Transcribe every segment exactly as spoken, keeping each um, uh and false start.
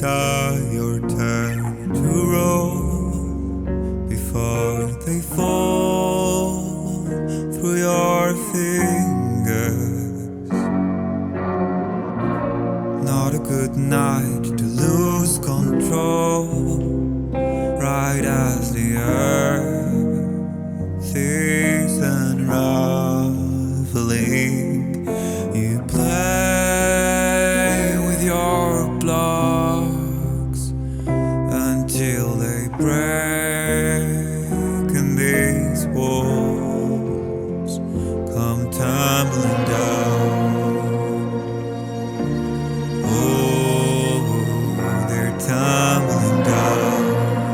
die your turn to roll before they fall through your fingers. Not a good night to lose control, right as the earth is unraveling. You play with your blocks until they break, and these walls come tumbling down. Oh, they're tumbling down.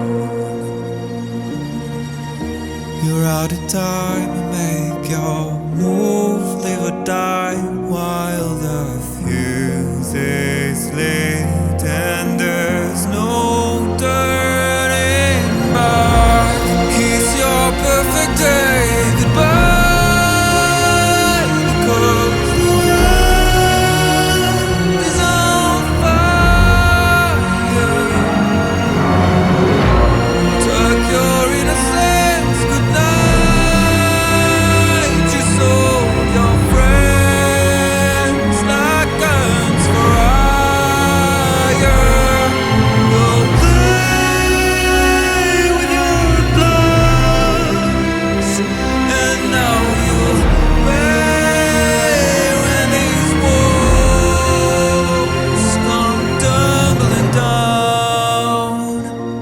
You're out of time to make your move, live or die while the fuse is lit and there's no turning back. Kiss your perfect day goodbye, because the world is on fire. Tuck your innocence goodnight. You sold your friends like guns for hire. You'll play with your bloods, and now you'll pay when these walls come tumbling down.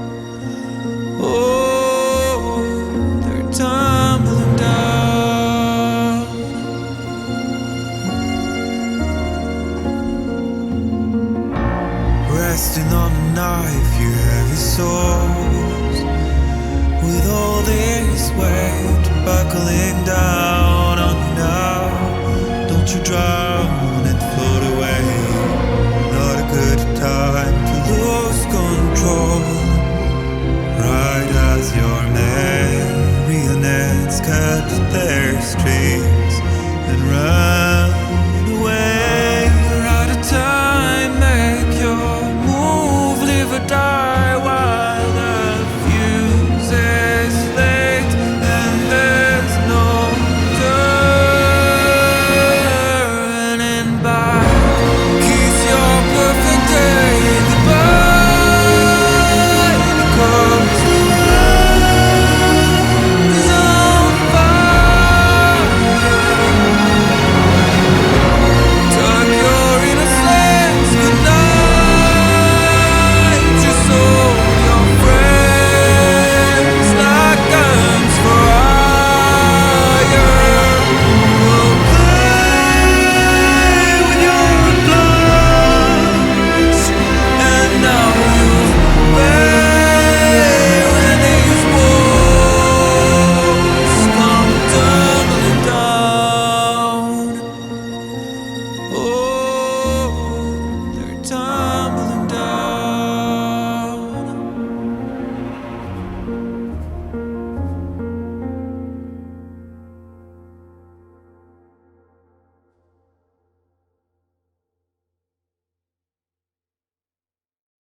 Oh, they're tumbling down. Resting on a knife, you heavy souls, with all this weight buckling down on you now. Don't you drive